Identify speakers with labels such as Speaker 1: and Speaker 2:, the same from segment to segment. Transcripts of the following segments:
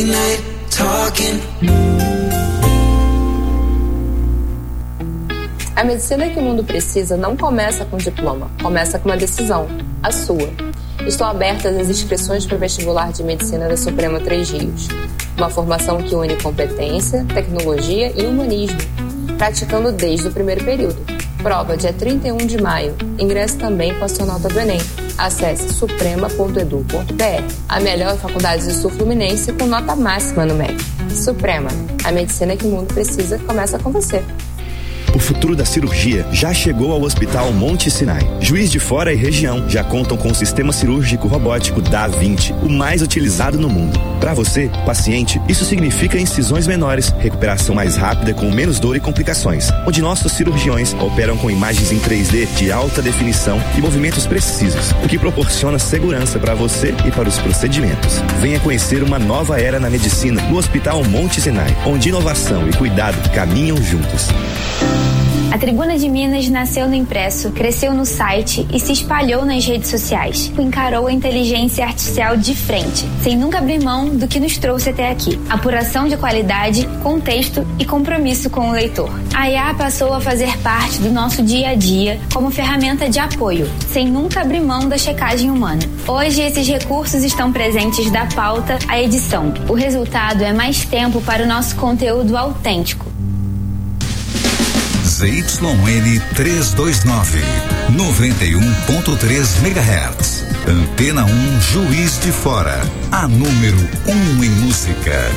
Speaker 1: night talking.
Speaker 2: A medicina que o mundo precisa não começa com diploma, começa com uma decisão, a sua. Estão abertas as inscrições para o vestibular de medicina da Suprema Três Rios. Uma formação que une competência, tecnologia e humanismo, praticando desde o primeiro período. Prova dia 31 de maio. Ingresso também com a sua nota do Enem. Acesse suprema.edu.br. A melhor faculdade do Sul Fluminense com nota máxima no MEC. Suprema, a medicina que o mundo precisa começa com você.
Speaker 3: O futuro da cirurgia já chegou ao Hospital Monte Sinai. Juiz de Fora e região já contam com o sistema cirúrgico robótico Da-Vinci, o mais utilizado no mundo. Para você, paciente, isso significa incisões menores, recuperação mais rápida com menos dor e complicações, onde nossos cirurgiões operam com imagens em 3D de alta definição e movimentos precisos, o que proporciona segurança para você e para os procedimentos. Venha conhecer uma nova era na medicina no Hospital Monte Sinai, onde inovação e cuidado caminham juntos.
Speaker 4: A Tribuna de Minas nasceu no impresso, cresceu no site e se espalhou nas redes sociais. Encarou a inteligência artificial de frente, sem nunca abrir mão do que nos trouxe até aqui. Apuração de qualidade, contexto e compromisso com o leitor. A IA passou a fazer parte do nosso dia a dia como ferramenta de apoio, sem nunca abrir mão da checagem humana. Hoje, esses recursos estão presentes da pauta à edição. O resultado é mais tempo para o nosso conteúdo autêntico.
Speaker 5: ZYN 329, 91.3 MHz. Antena 1 Juiz de Fora, a número 1 em música.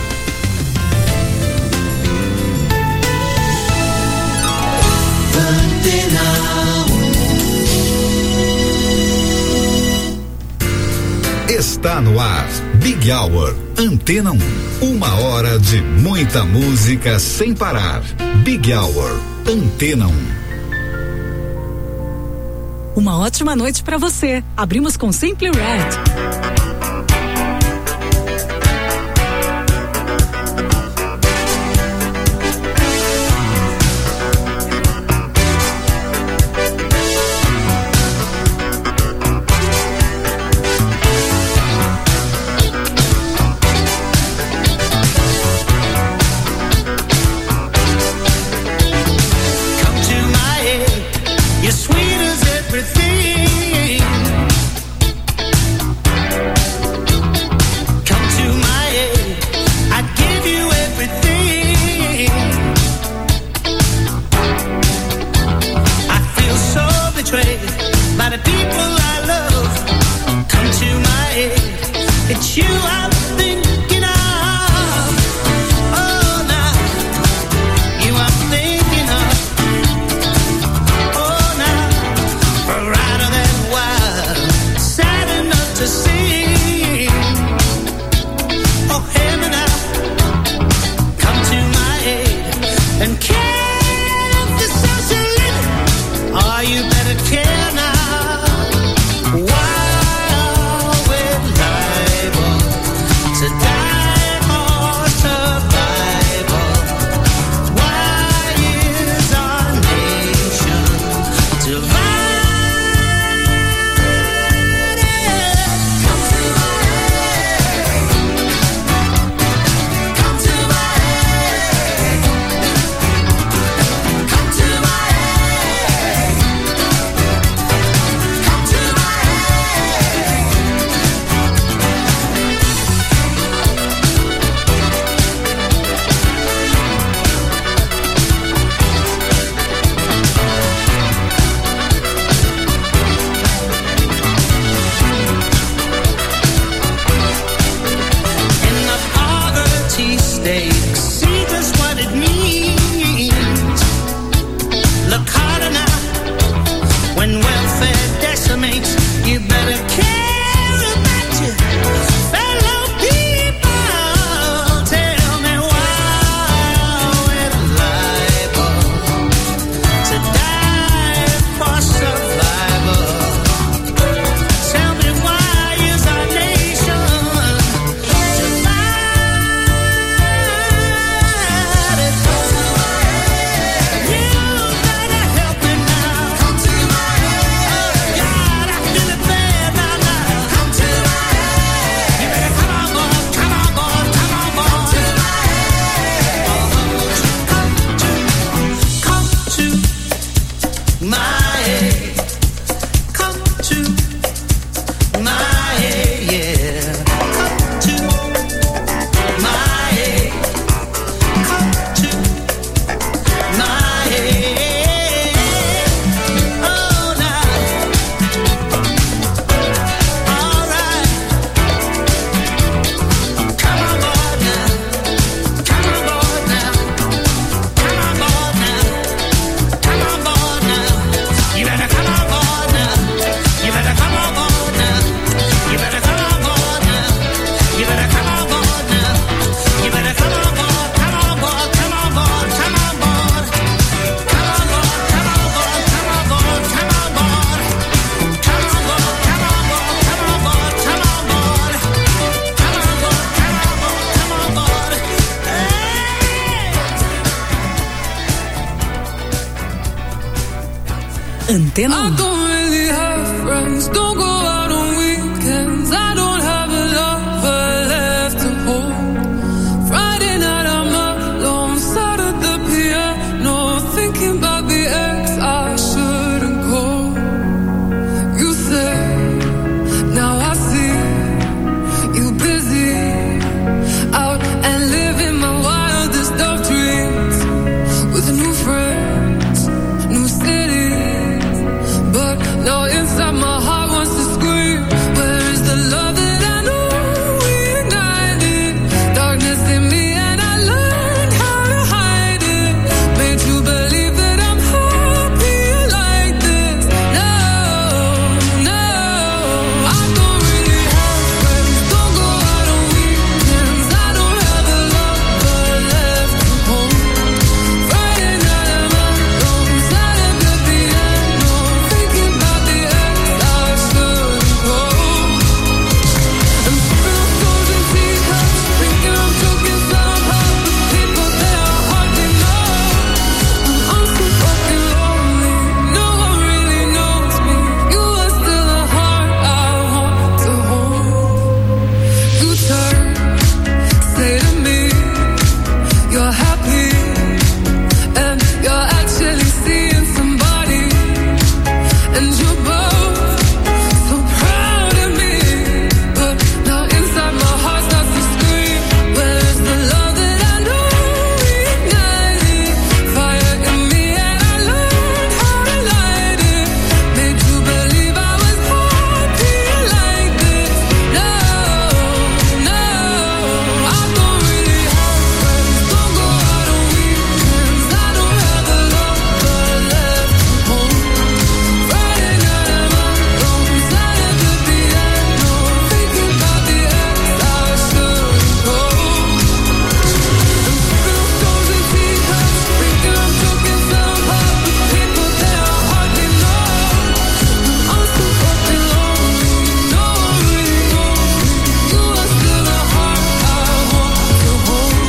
Speaker 1: Antena
Speaker 5: 1. Está no ar, Big Hour, Antena 1. 1 hora de muita música sem parar. Big Hour, Antena 1.
Speaker 6: Uma ótima noite para você. Abrimos com Simply Red. Antena 1.
Speaker 1: I don't really have friends, don't go out on weekends. I don't have a lover left to hold. Friday night I'm alone, sat at the piano, thinking about the ex I shouldn't call. You say, now I see you busy out and living my wildest of dreams with new friends, new cities. But now inside my heart wants to scream, where is the love that I know we ignited? Darkness in me and I learned how to hide it. Made you believe that I'm happy like this. No, I don't really have friends, don't go out on weekends. I don't have a lover left to hold. Friday night I'm alone, sat at the piano, thinking about the ex I shouldn't call. I'm spilling stones and teacups, thinking I'm joking somehow, but people that I hardly know. I'm so fucking lonely, no one really knows me. You are still a heart I want to hold. You turn, say to me, you're happy, and you're actually seeing somebody, and you're both so proud of me. But now inside my heart starts to scream, where's the love that I know we ignited? Fire in me and I learned how to light it. Made you believe I was happy like this. No, I don't really have friends, don't go out on weekends. I don't have a lover left to hold. Friday night I'm alone, sat at the piano, thinking about the ex I shouldn't call. I'm spilling stones and teacups, thinking I'm joking somehow, but people that I hardly know. I'm so fucking lonely, no one really knows me. You are still a heart I want to hold.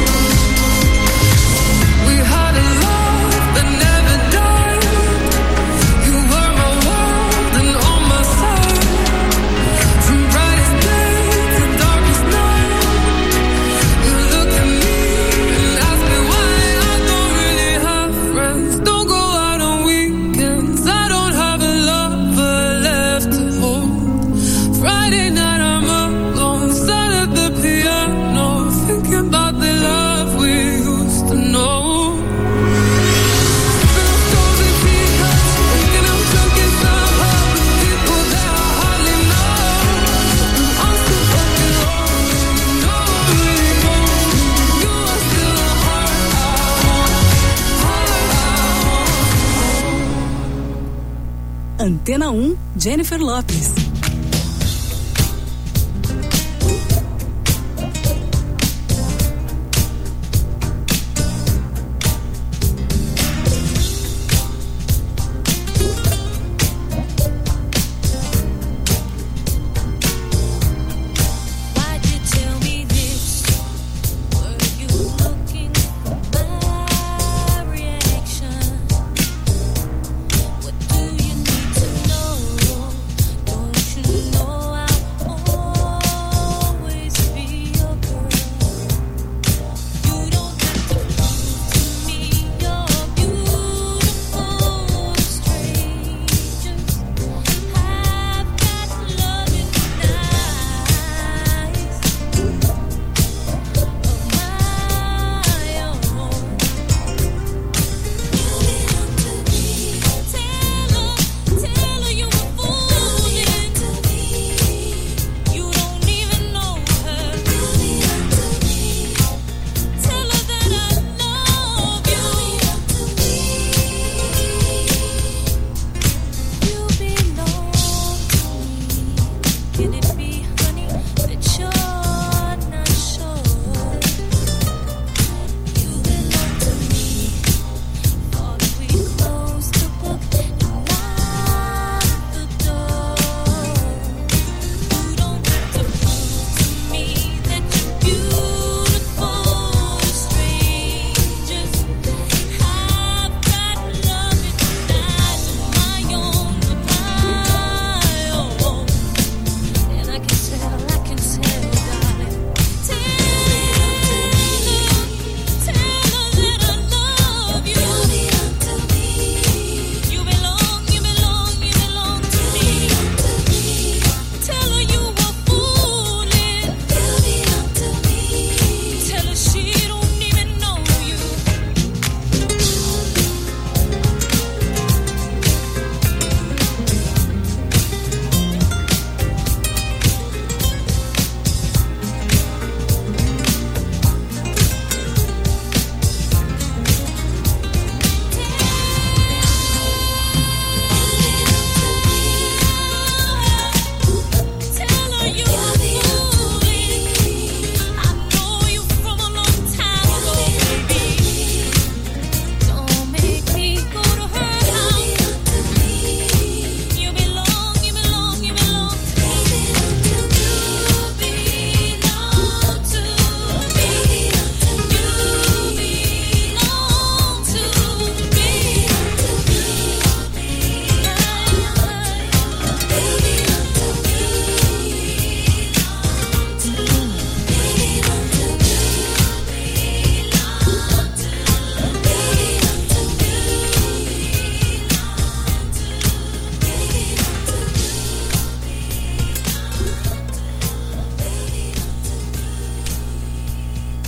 Speaker 1: We had a love that never died. You were my world and on my side. From brightest day to darkest night. You look at me and ask me why. I don't really have friends, don't go out on weekends. I don't have a lover left to hold. Friday night I'm alone, sat at the piano, thinking about the love we used to know. Spilling stones and teacups, thinking I'm joking somehow, but people that I hardly know. I'm so fucking lonely, no one really knows me. You are still a heart I want.
Speaker 6: Antena 1, Jennifer Lopes.
Speaker 7: Why'd you tell me this? Were you looking for my reaction? What do you need to know? Don't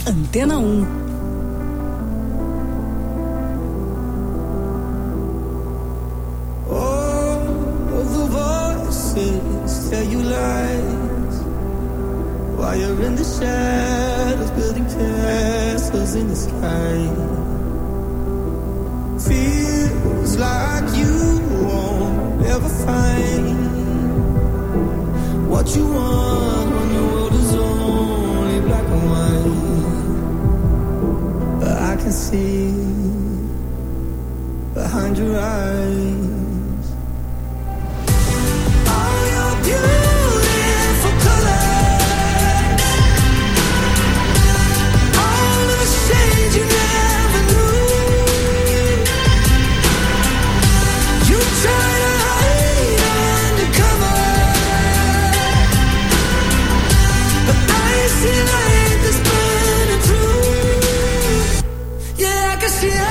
Speaker 6: Antena 1.
Speaker 8: Tell you lies while you're in the shadows, building castles in the sky. Feels like you won't ever find what you want when the world is only black and white. But I can see behind your eyes. Beautiful colors, all of the shades you never knew. You try to hide undercover, but I see light that's burning through. Yeah, I can see it.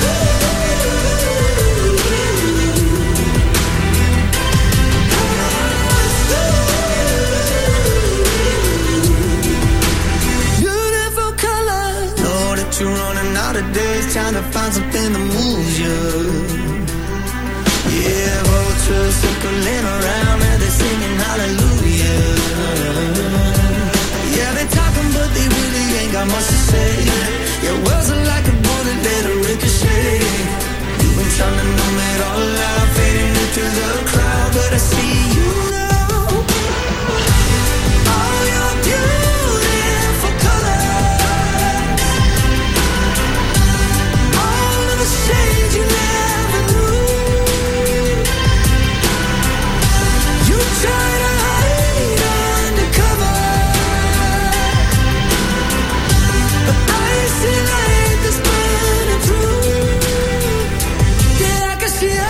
Speaker 8: You're running out of days, trying to find something to move you. Yeah, vultures circling around and they're singing hallelujah. Yeah, they're talking but they really ain't got much to say. Your words are like a bullet, let it ricochet. You've been trying to numb it all out, fading into the crowd, but I see you now. All your beautiful colors, shades you never knew. You try to hide undercover, but I see light that's burning through. Yeah, I can see it.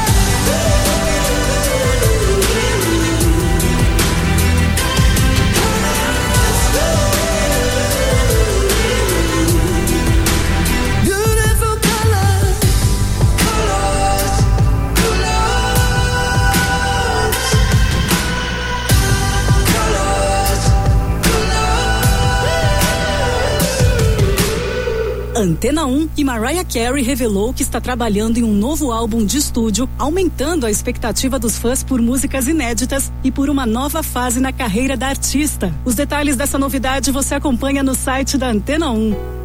Speaker 6: Antena 1 e Mariah Carey revelou que está trabalhando em um novo álbum de estúdio, aumentando a expectativa dos fãs por músicas inéditas e por uma nova fase na carreira da artista. Os detalhes dessa novidade você acompanha no site da Antena 1.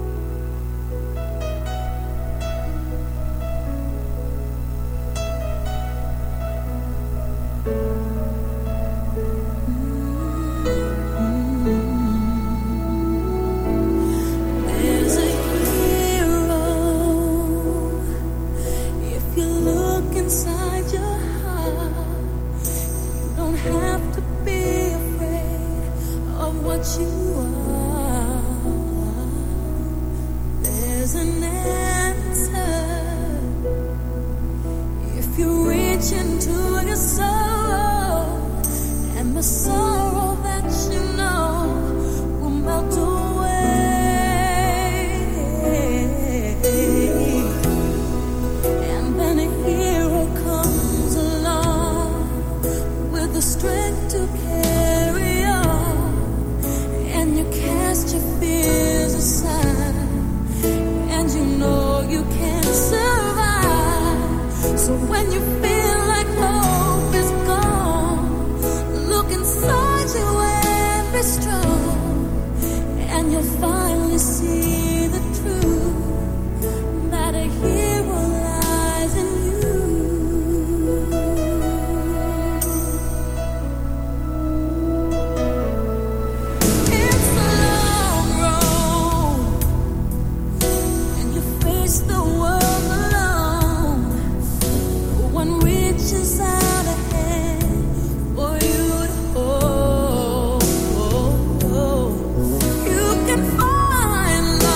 Speaker 7: You can find love.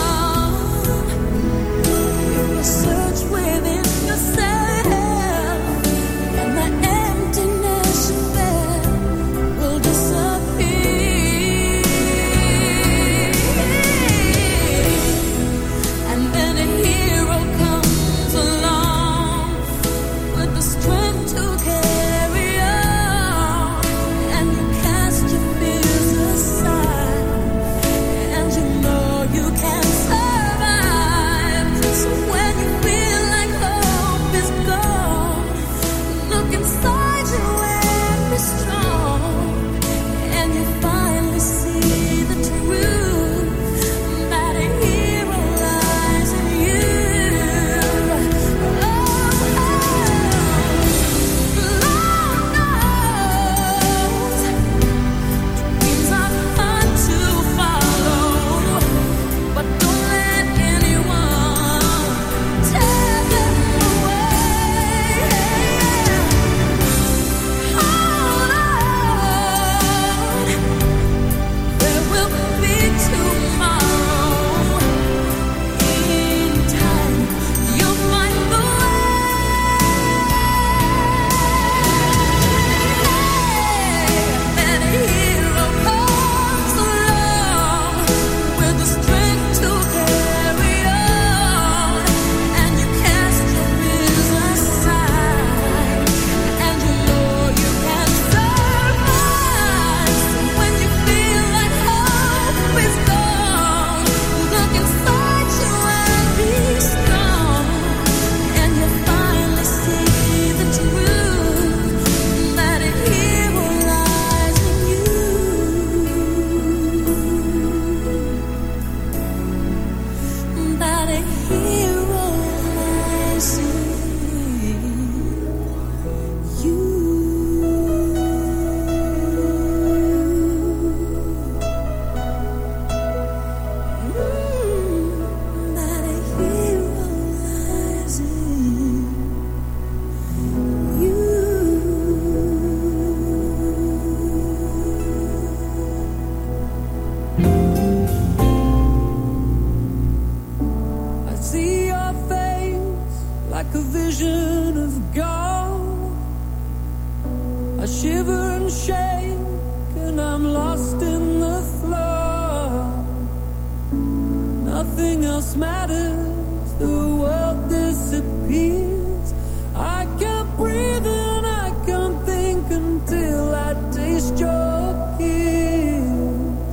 Speaker 1: like a vision of God. I shiver and shake and I'm lost in the flood. Nothing else matters, the world disappears. I can't breathe and I can't think until I taste your kiss.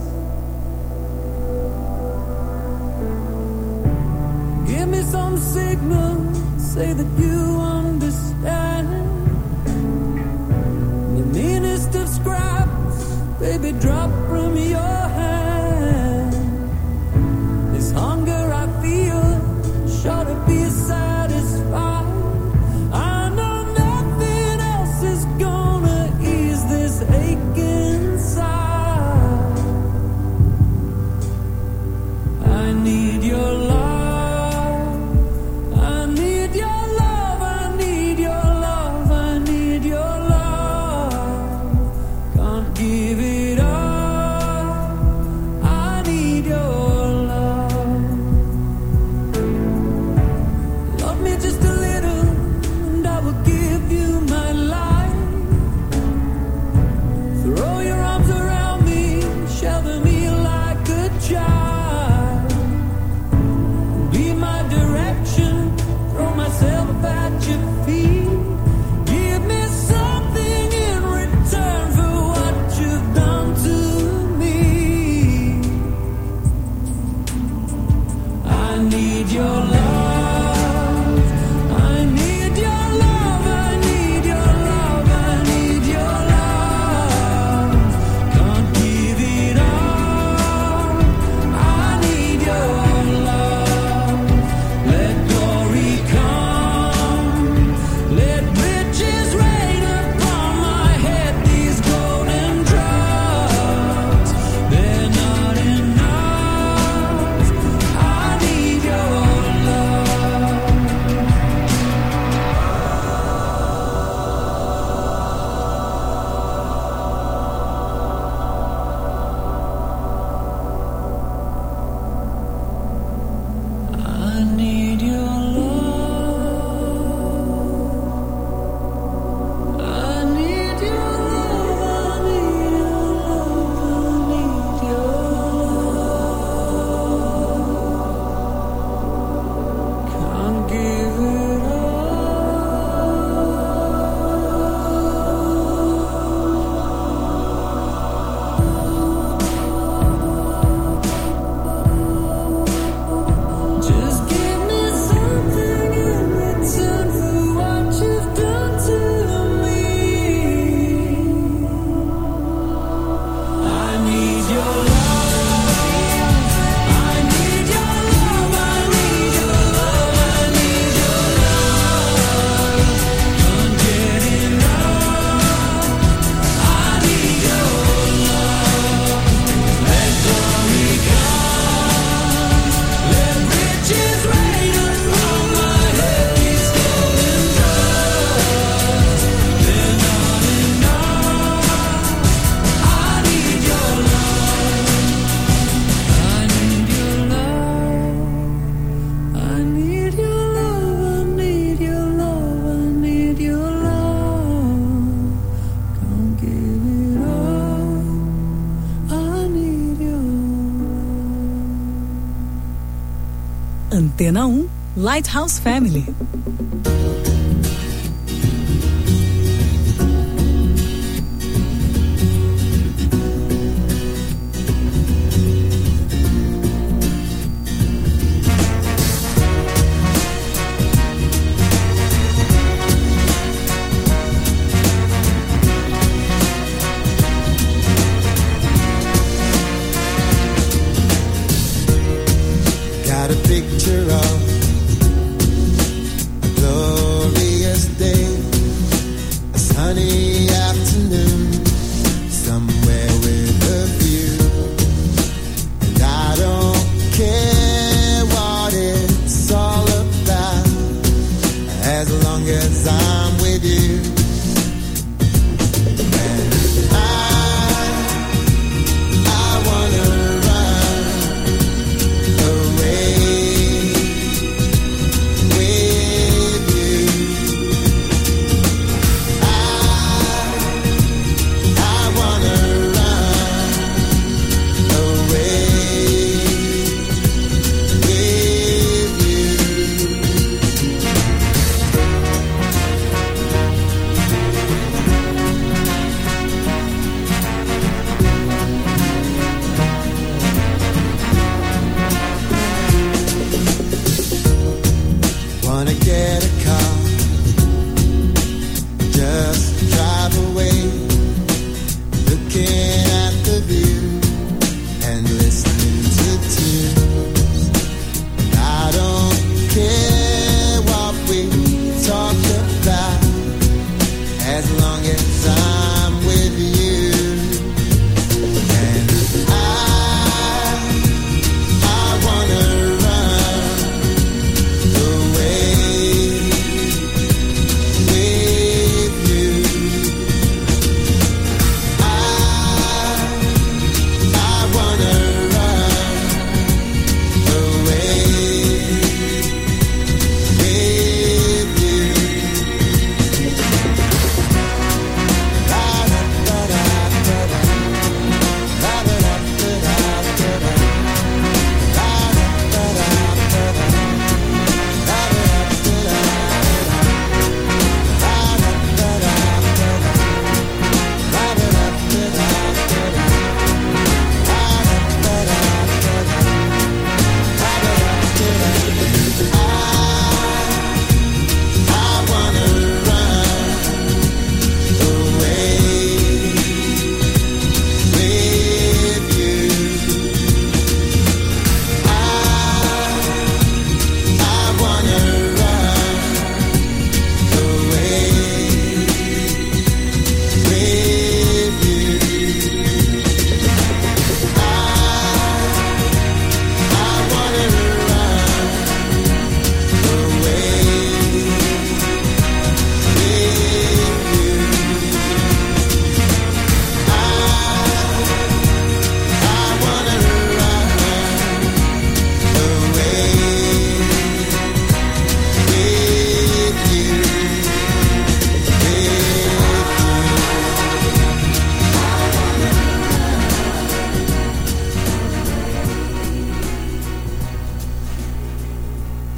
Speaker 1: Give me some signal, say that you understand. The meanest of scraps, baby, drop from your hand. This hunger I feel, sure to be satisfied. I know nothing else is gonna ease this ache inside. I need your love, I need your love, I need your love, I need your love. Can't give it up, I need your love. Love me just a little and I will give you my life. Throw your arms around me, shelter me like a child. Be my direction, throw myself at your feet. Give me something in return for what you've done to me. I need your love, I need your love, I need your love, I need your love. Can't give it up, I need your love. Let glory come, let riches rain upon my head. These golden drugs, they're not enough. I need your love. I need your love. I need your love. I need your love. Can't give it up. Just give me something in return for what you've done to me. I need your love. I need your love. I need your love. I need your love. Can't get enough. I need your love. Let glory come. Let riches rain upon my head. These golden drugs, they're not enough. I need your love. I need your love. I need your love. I need your love. I need your love. Can't give it up. I need your
Speaker 6: Antena 1, Lighthouse Family.
Speaker 8: Got a picture of a glorious day, a sunny afternoon, somewhere with a view. And I don't care what it's all about, as long as I'm with you. And I wanna run away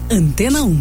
Speaker 6: Antena 1.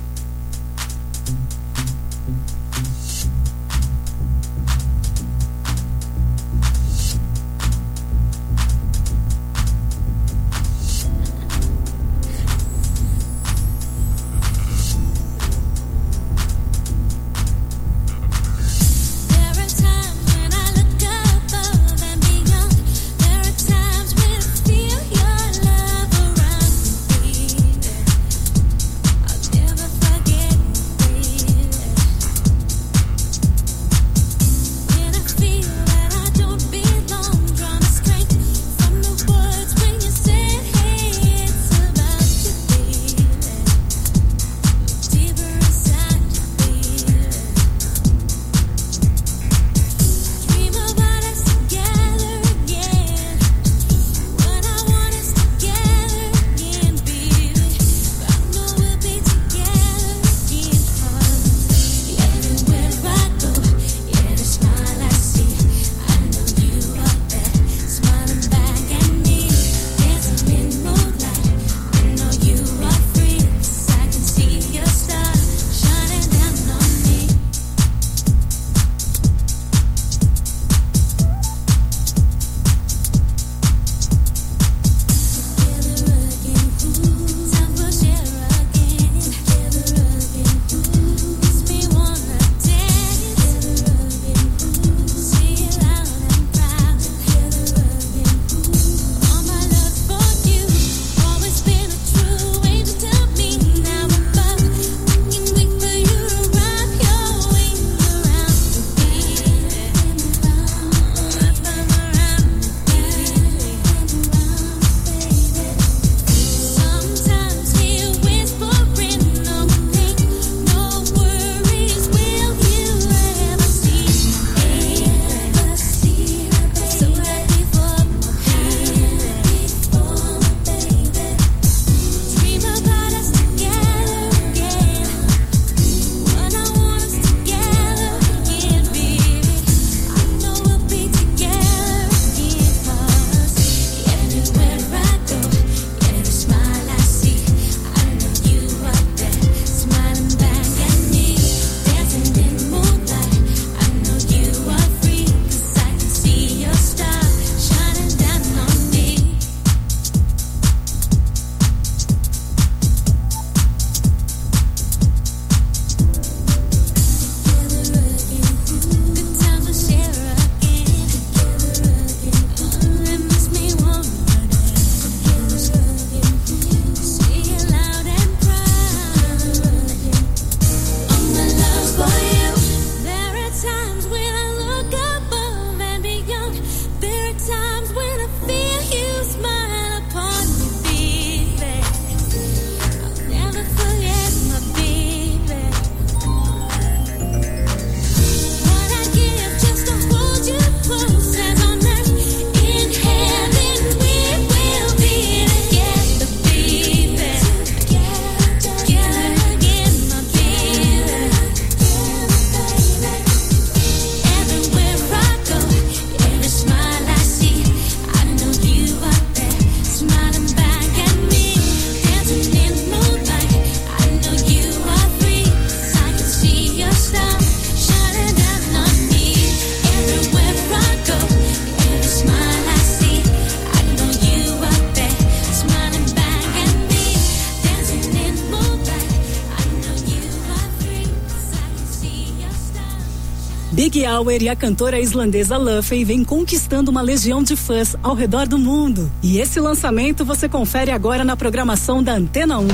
Speaker 6: Big Hour e a cantora islandesa Luffy vem conquistando uma legião de fãs ao redor do mundo. E esse lançamento você confere agora na programação da Antena 1.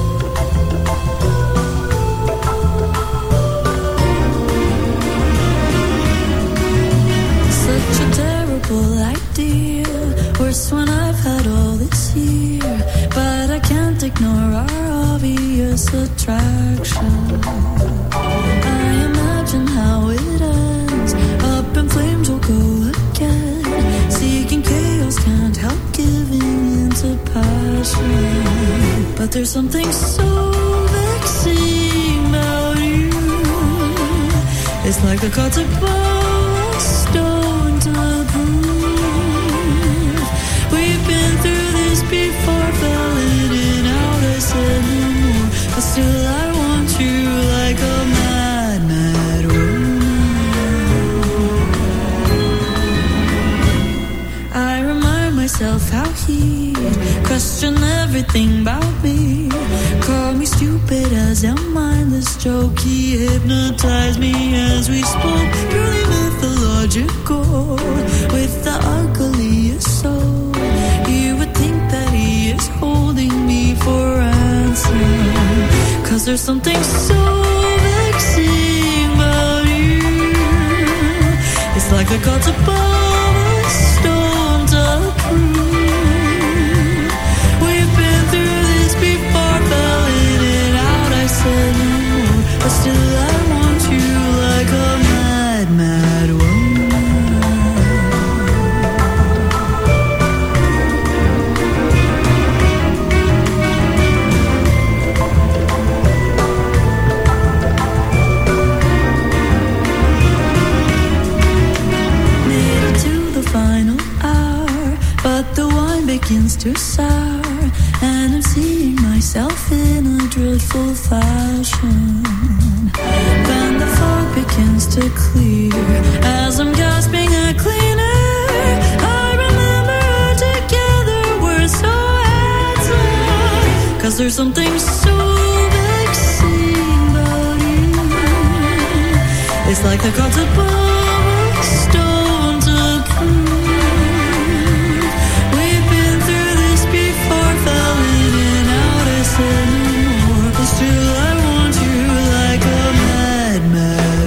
Speaker 9: Such a terrible idea, worse one I've had all this year, but I can't ignore our obvious attraction. I imagine how it ends, up in flames we'll go again, seeking chaos, can't help giving into passion, but there's something so vexing about you. It's like the cuts upon a stone to prove we've been through this before, fell in and out, I said no more. myself how he questioned everything about me. Called me stupid as a mindless joke. He hypnotized me as we spoke, purely mythological, with the ugliest soul. You would think that he is holding me for ransom, 'cause there's something so vexing about you. It's like the gods above a stone to prove. We've been through this before, fell in and out. I said no more, but still I want you like a mad, mad woman. Final hour, but the wine begins to sour, and I'm seeing myself in a dreadful fashion. Then the fog begins to clear as I'm gasping at clean air. I remember together we're so handsome, 'cause there's something so vexing about you. It's like the gods above a stone to prove. We've been through this before, fell in and out. I said no more, but still I want you like a mad, mad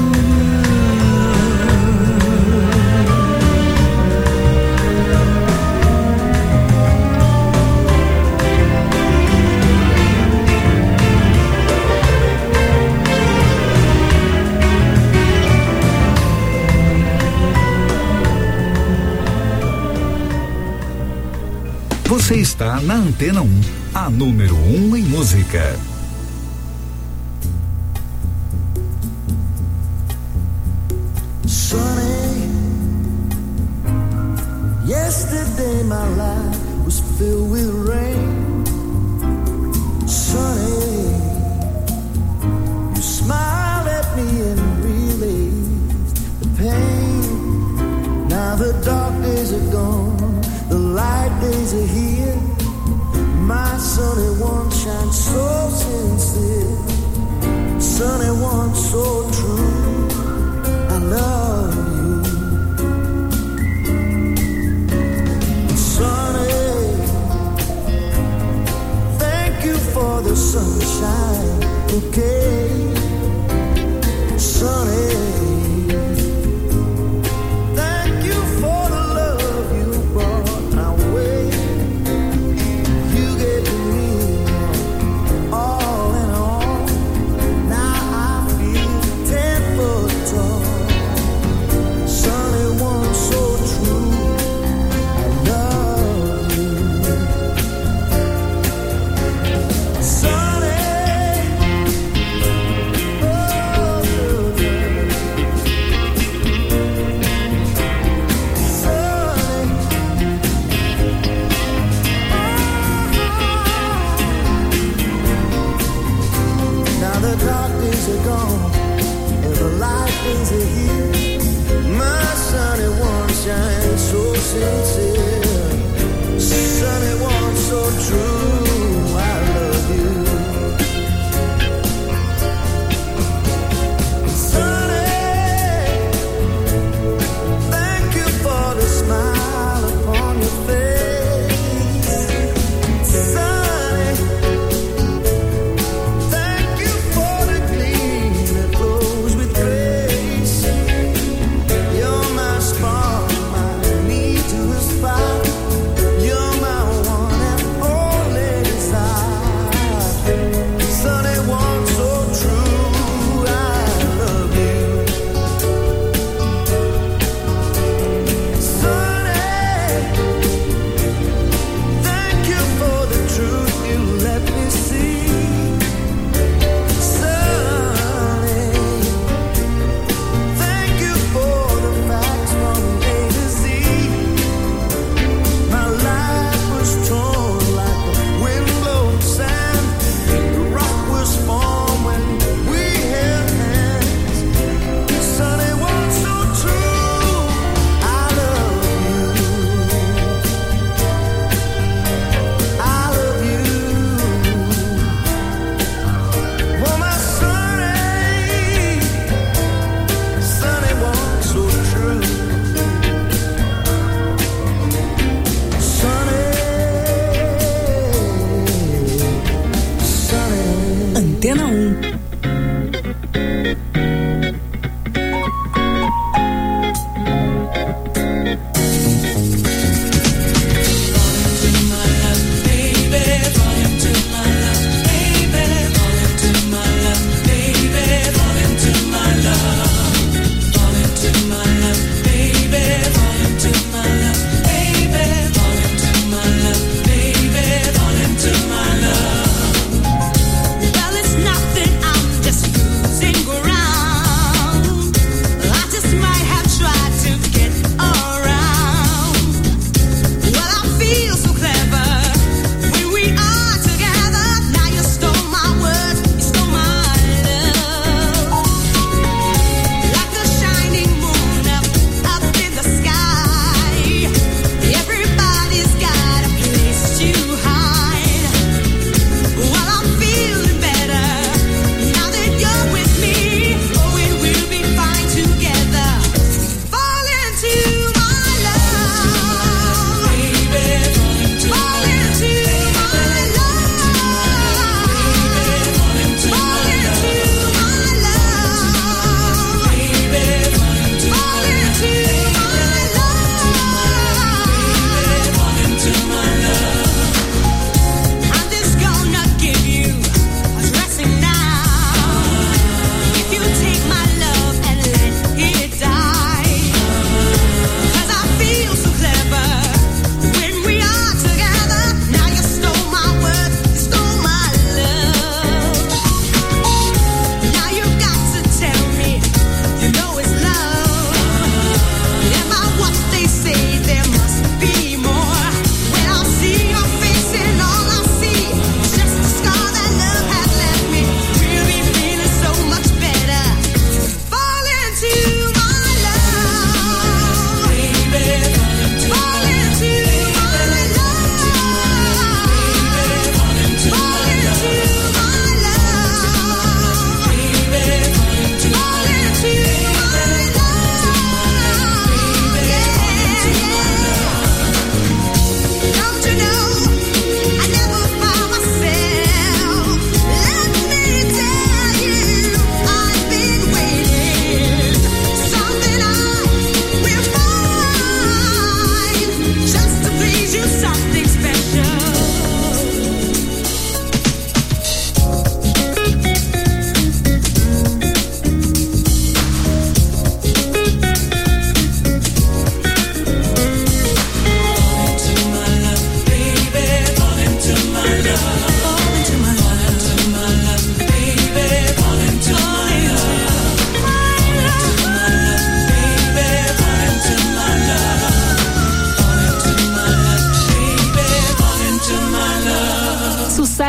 Speaker 5: Você está na Antena 1, a número 1 em música.
Speaker 8: Sunny, yesterday my life was filled with rain. Sunny, you smiled at me and relieved the pain. Now the dark days are gone, the light days are here. My sunny one shines so sincere, sunny one so true. I love you, sunny. Thank you for the sun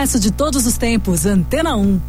Speaker 6: sucesso de todos os tempos, Antena 1.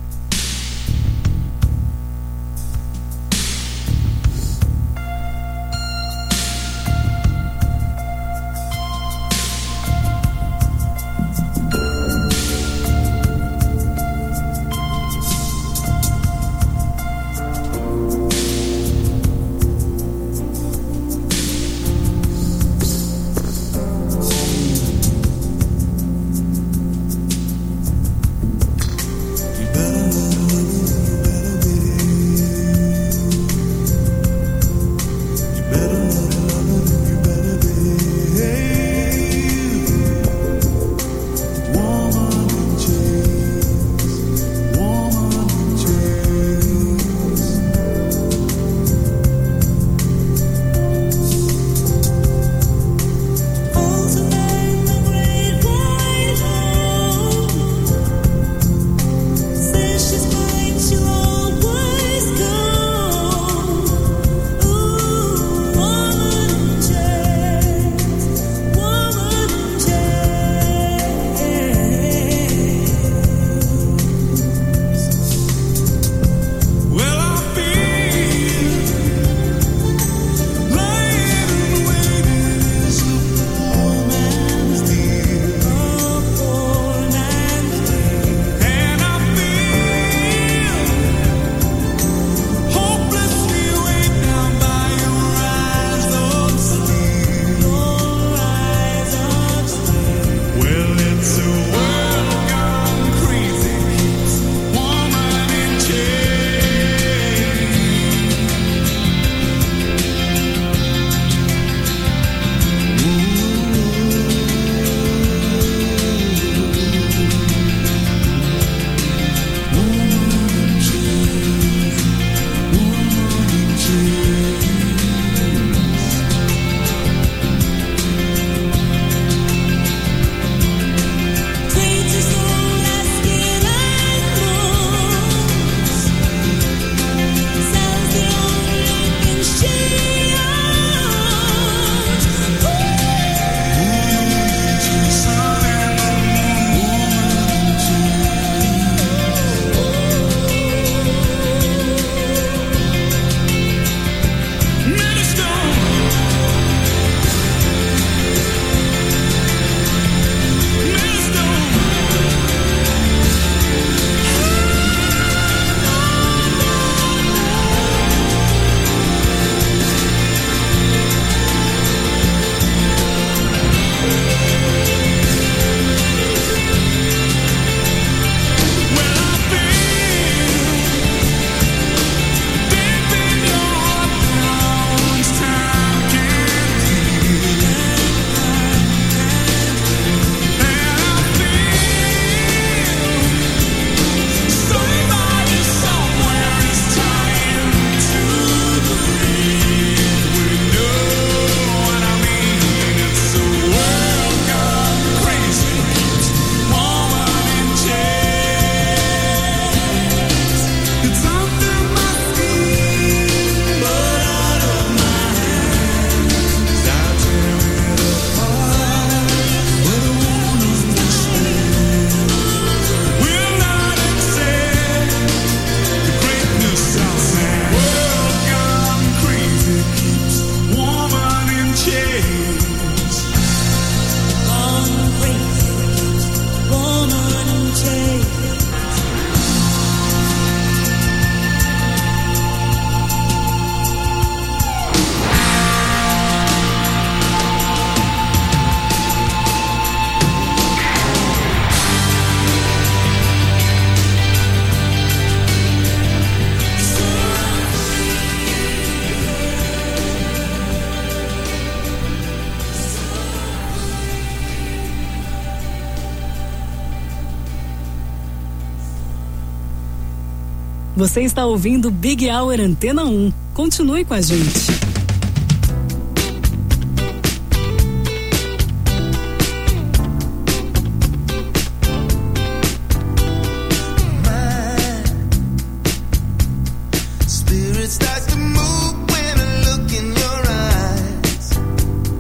Speaker 6: Você está ouvindo Big Hour Antena 1. Continue com a gente.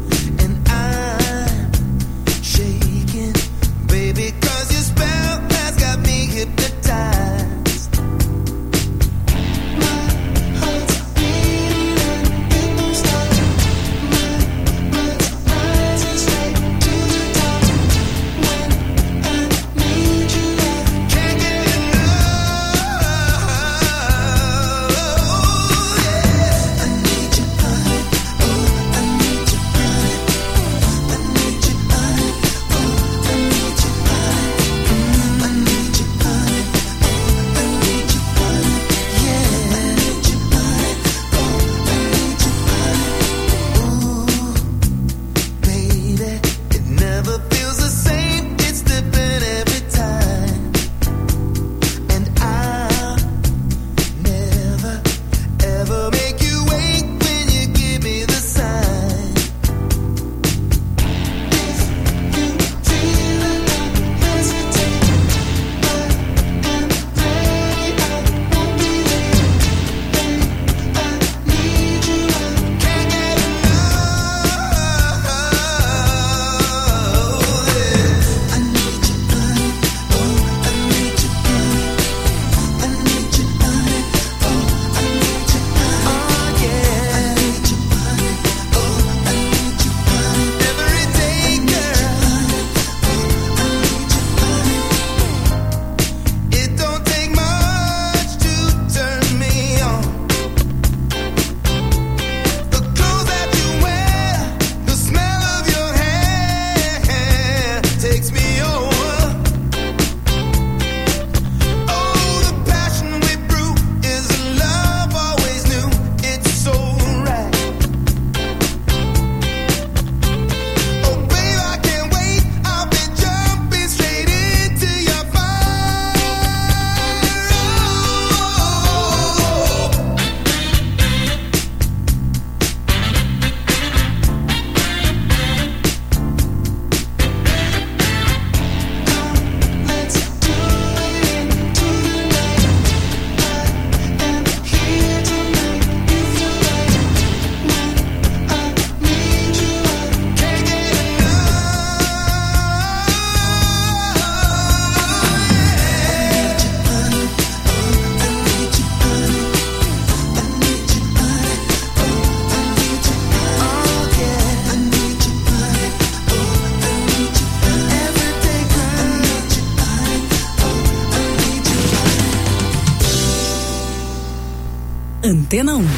Speaker 8: Baby, 'cause your spell has
Speaker 6: Antena 1.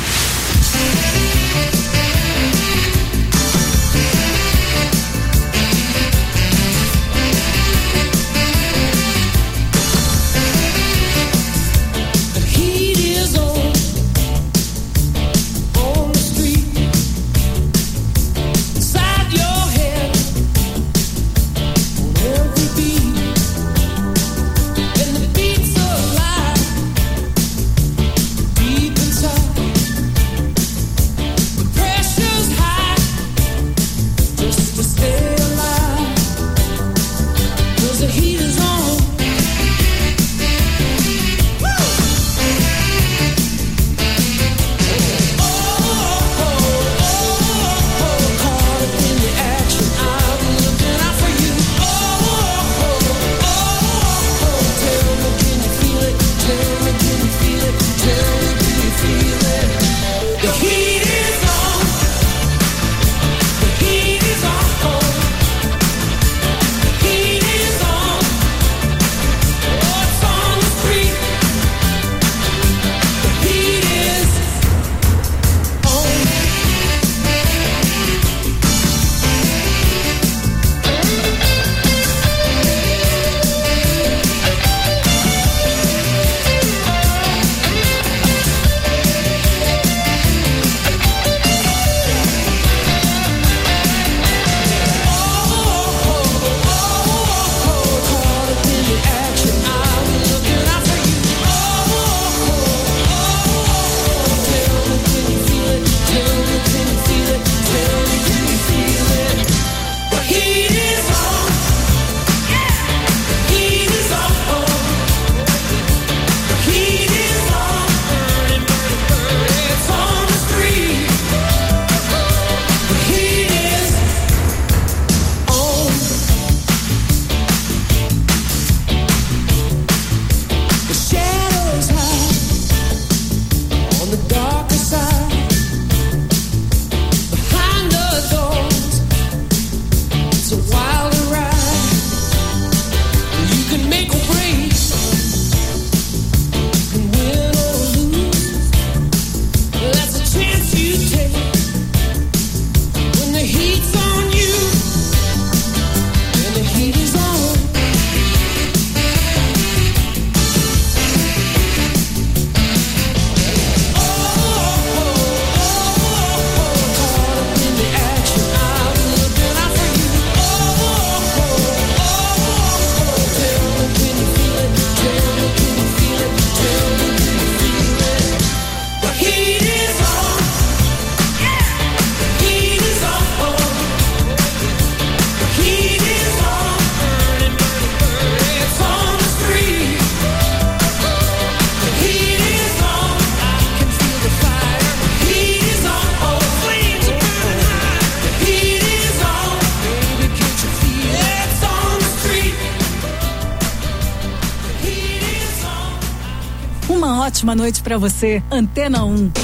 Speaker 6: Ótima noite pra você, Antena 1.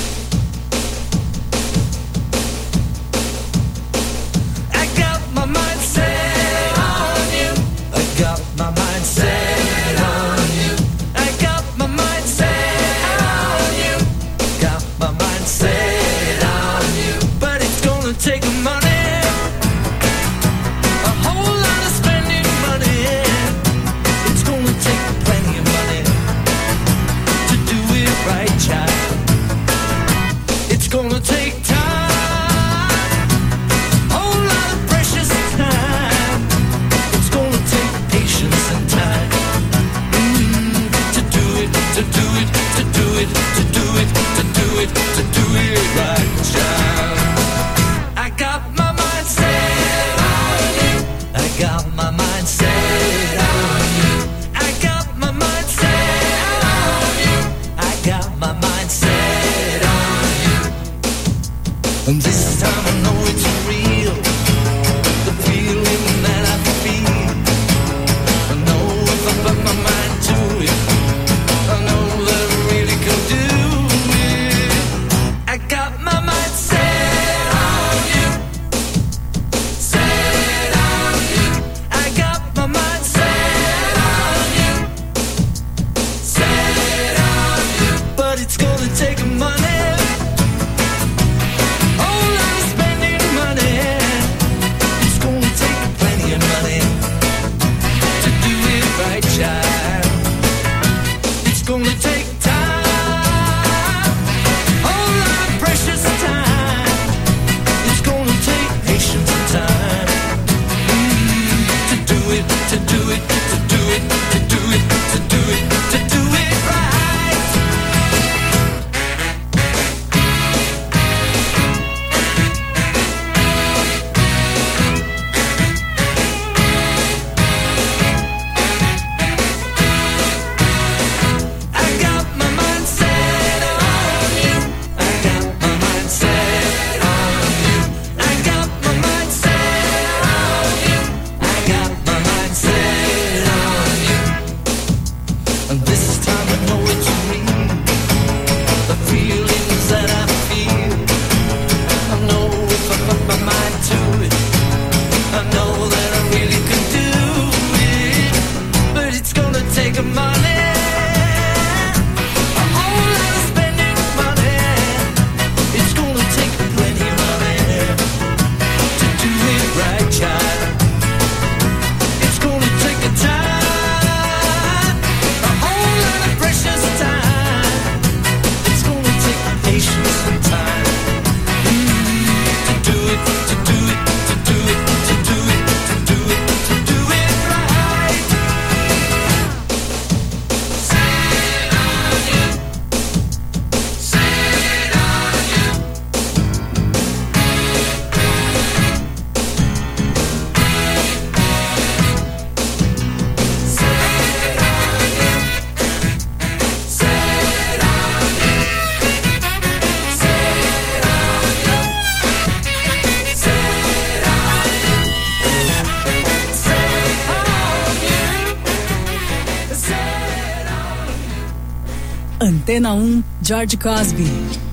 Speaker 6: Antena 1, George Cosby.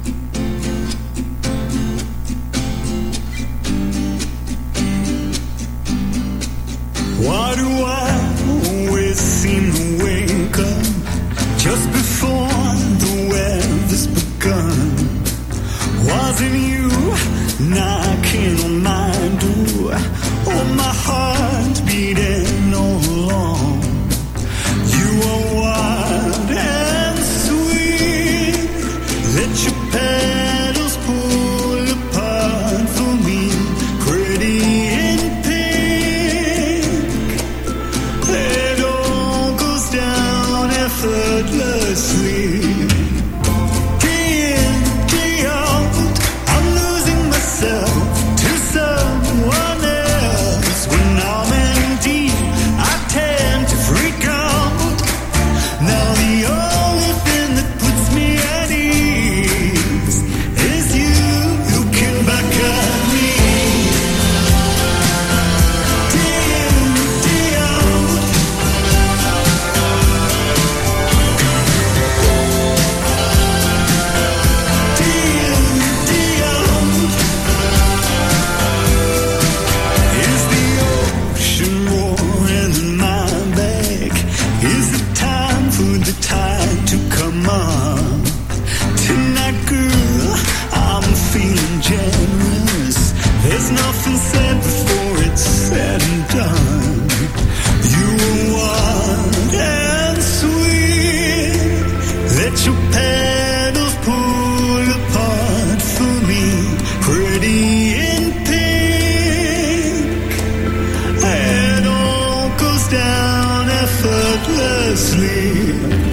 Speaker 10: Why do I always seem to wake up just before the weather's begun? Wasn't you knocking on my door? Oh, my heart beating all along. You are wild and sweet. Let your petals pull apart for me, pretty in pink. It all goes down effortlessly. Day in, day out, I'm losing myself to someone else. When I'm in deep, I tend to freak out. Now the only thing that puts me at ease is you looking back at me. Day in, day out. Day in, day out. Is the ocean roaring in my back? Is it time for the tide to come up? Tonight, girl, I'm feeling generous. There's nothing said before it's said and done. You are wild and sweet. Let your petals pull apart for me, pretty in pink. It all goes down effortlessly.